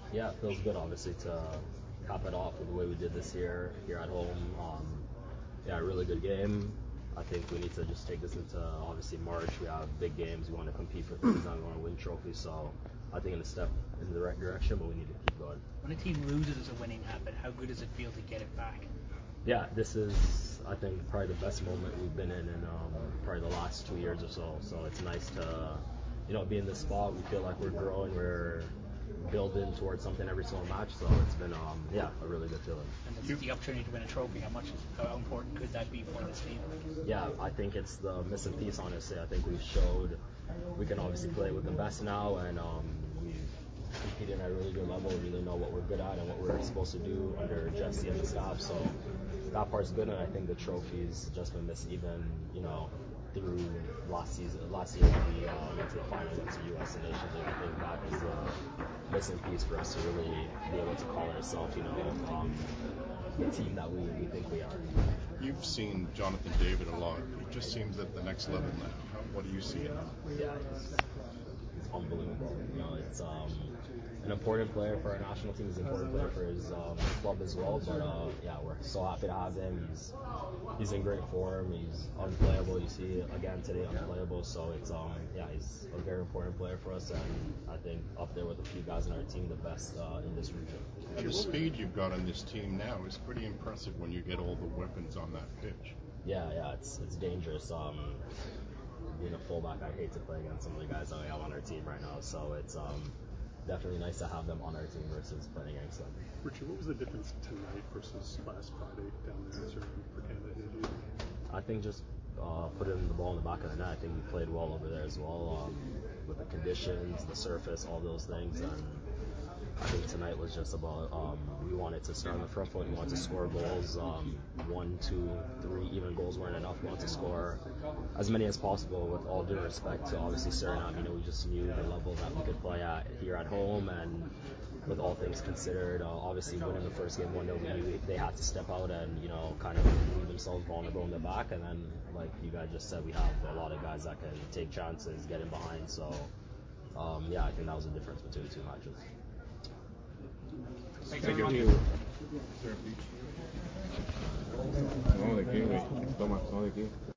Yeah, it feels good, obviously, to cap it off with the way we did this year at home. Yeah, really good game. I think we need to just take this into, obviously, March. We have big games. We want to compete for things. We want to win trophies. So I think it's a step in the right direction, but we need to keep going. When a team loses a winning habit, how good does it feel to get it back? Yeah, this is, I think, probably the best moment we've been in probably the last 2 years or so. So it's nice to, be in this spot. We feel like we're growing. We're building towards something every single match. So it's been, a really good feeling. And the opportunity to win a trophy, how important could that be for this team? Yeah, I think it's the missing piece, honestly. I think we've showed we can obviously play with the best now, and we've competed at a really good level. We really know what we're good at and what we're supposed to do under Jesse and the staff. So that part's good, and I think the trophy's just been missed even, through last year we went to the final against the U.S. Nations, and I think that is a missing piece for us to really be able to call ourselves, the team that we think we are. You've seen Jonathan David a lot. He just seems at the next level now. What do you see in him? Yeah, it's unbelievable. It's an important player for our national team. He's an important player for his club as well. But we're so happy to have him. He's in great form. He's unplayable. You see again today unplayable. So it's he's a very important player for us, and I think up there with a few guys on our team, the best in this region. The speed you've got on this team now is pretty impressive when you get all the weapons on that pitch. Yeah, it's dangerous. Being a fullback, I hate to play against some of the guys that we have on our team right now. So it's definitely nice to have them on our team versus playing against them. Richie, what was the difference tonight versus last Friday down there for Canada? I think just putting the ball in the back of the net. I think we played well over there as well, with the conditions, the surface, all those things. And I think tonight was just about we wanted to start on the front foot. We wanted to score goals. 1, 2, 3, even goals weren't enough. We wanted to score as many as possible. With all due respect to obviously Suriname, we just knew the level that we could play at here at home, and with all things considered, obviously winning the first game 1-0, they had to step out and kind of leave themselves vulnerable in the back. And then, like you guys just said, we have a lot of guys that can take chances, get in behind. So I think that was the difference between the two matches. Thank you. Vamos de aquí, güey. Toma, vamos de aquí.